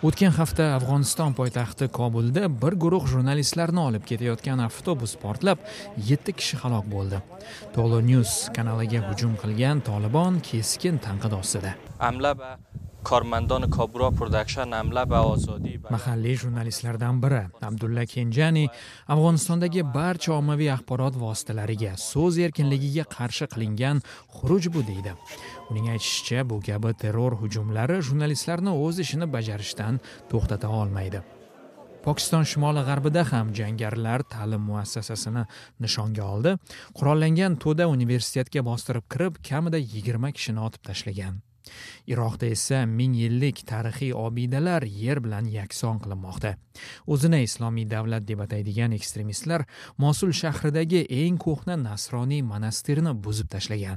O'tgan hafta Afg'oniston poytaxti Kobulda bir guruh jurnalistlarni olib ketayotgan avtobus portlab, 7 kishi halok bo'ldi. Tolo News kanaliga hujum qilgan Tolibon keskin tanqid ostida. کارمندان کابورا پروداکشن حمله به آزادی Mahalliy jurnalistlardan biri Abdulla Kenjani Afg'onistondagi barcha ommaviy axborot vositalariga so'z erkinligiga qarshi qilingan xuruj bu deydi. Uning aytishicha, bu kabi terror hujumlari jurnalistlarni o'z ishini bajarishdan to'xtata olmaydi. Pokiston shimoli-g'arbida ham jangarilar ta'lim muassasasini nishonga oldi. Qurollangan to'da universitetga bostirib kirib, kamida 20 kishini otib tashlagan. Iroqda esa 1000 yillik tarixiy obidalar yer bilan yakson qilinmoqda. O'zini islomiy davlat deb ataydigan ekstremistlar Mosul shahridagi eng ko'hna nasroniy monastirni buzib tashlagan.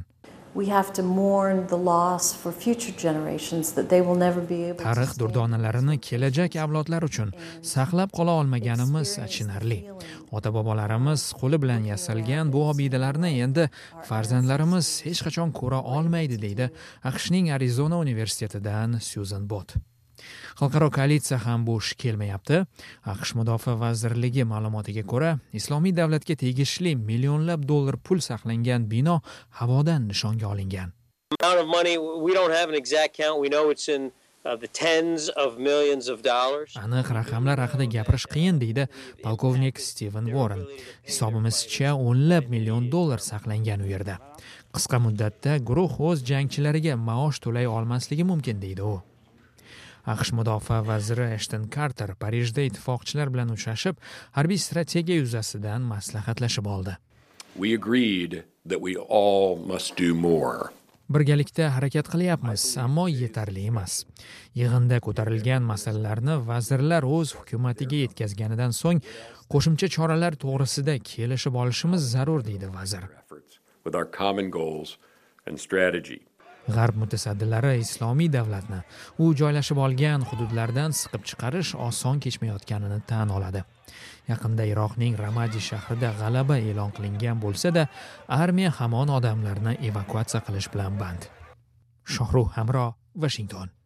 Tarix durdonalarini kelajak avlodlar uchun saqlab qola olmaganimiz achinarli. Ota-bobolarimiz qo'li bilan yasalgan bu obidalarni endi farzandlarimiz hech qachon ko'ra olmaydi, deydi AQShning Arizona universitetidan Susan Bott. Xalqaro koalitsiya ham bo'sh kelmayapti. AQSh mudofaa vazirligi ma'lumotiga ko'ra, Islomiy davlatga tegishli millionlab dollar pul saqlangan bino havodan nishonga olingan. Aniq raqamlar haqida gapirish qiyin, deydi polkovnik Steven Warren. Hisobimizcha $10 million saqlangan u yerda. Qisqa muddatda guruh o'z jangchilariga maosh to'lay olmasligi mumkin, deydi u. AQSh mudofaa vaziri Ashton Carter Parijda ittifoqchilar bilan uchrashib, harbiy strategiya yuzasidan maslahatlashib oldi. Birgalikda harakat qilyapmiz, ammo yetarli emas. Yig'inda ko'tarilgan masalalarni vazirlar o'z hukumatiga yetkazganidan so'ng qo'shimcha choralar to'g'risida kelishib olishimiz zarur, deydi vazir. G'arb mutasaddilari islomiy davlatni u joylashib olgan hududlardan siqib chiqarish oson kechmayotganini tan oladi. Yaqinda Iroqning Ramadi shahrida g'alaba e'lon qilingan bo'lsa-da, armiya hamon odamlarni evakuatsiya qilish bilan band. Shohruh Hamro, Washington.